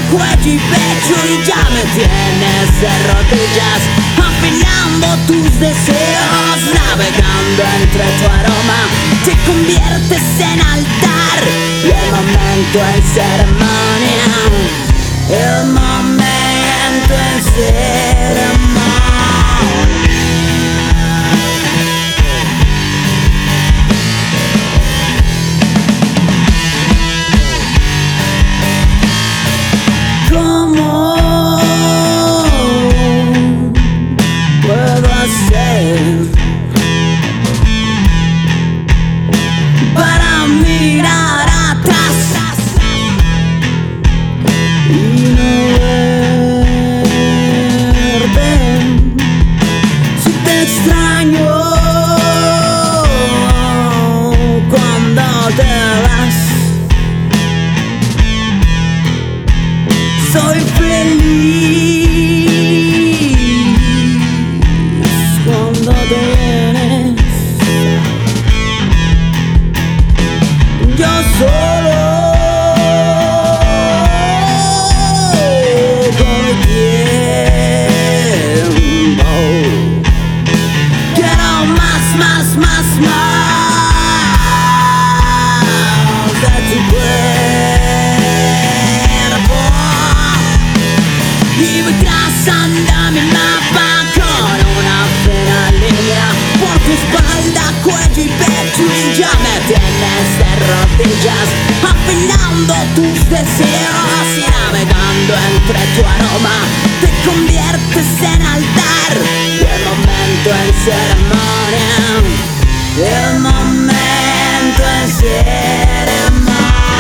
cuello y pecho y ya me tienes de rodillas, afilando tus deseos, navegando entre tu aroma, te conviertes en altar y el momento en ceremonia, el momento en ceremonia. Para mirar atrás y no verte, si te extraño cuando te vas, soy feliz cuando te vienes. Yo solo con el tiempo quiero más de tu cuerpo y voy trazando mi mapa con una fina línea por tu espalda, cuello y pecho y ya me tienes de rodillas, afilando tus deseos y navegando entre tu aroma, te conviertes en altar y el momento en ceremonia, el momento en ceremonia.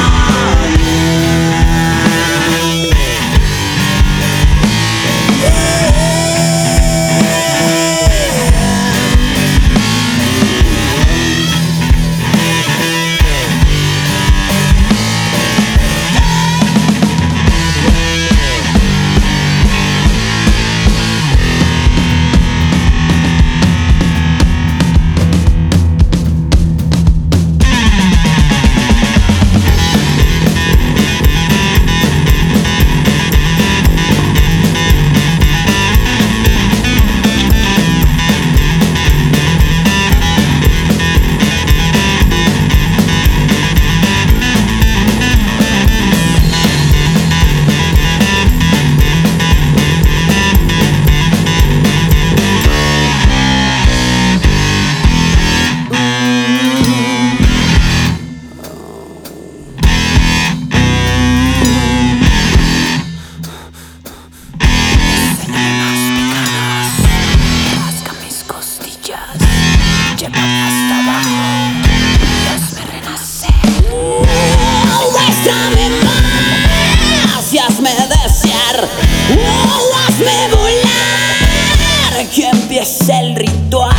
Hazme desear, hazme volar, que empiece el ritual.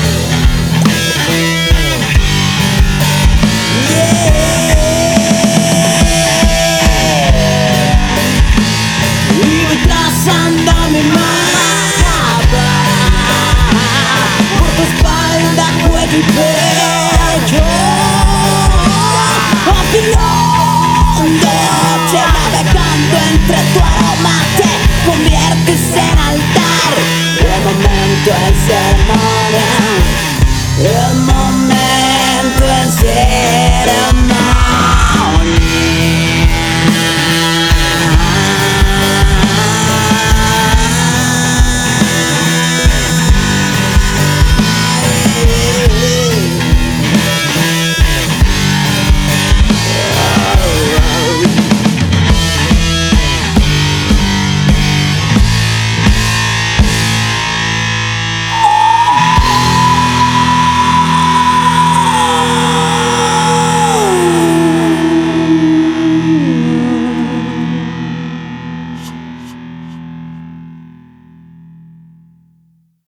Y voy trazando mi mapa por tu espalda, cuello y pecho, afilándote, navegando entre tu aroma, te conviertes en altar. El momento en ceremonia, el momento en ceremonia.